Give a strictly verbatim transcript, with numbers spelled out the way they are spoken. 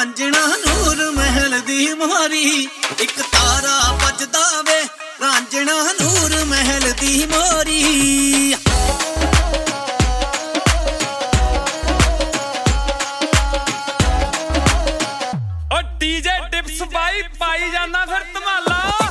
ਰਾਂਝਣਾ ਨੂਰ ਮਹਿਲ ਦੀ ਮੋਹਰੀ ਇੱਕ ਤਾਰਾ ਵੱਜਦਾ ਵੇ ਰਾਂਝਣਾ ਨੂਰ ਮਹਿਲ ਦੀ ਮੋਹਰੀ ਓ ਡੀਜੇ ਟਿਪਸ ਬਾਈ ਪਾਈ ਜਾਂਦਾ ਫਿਰ ਧਮਾਲਾ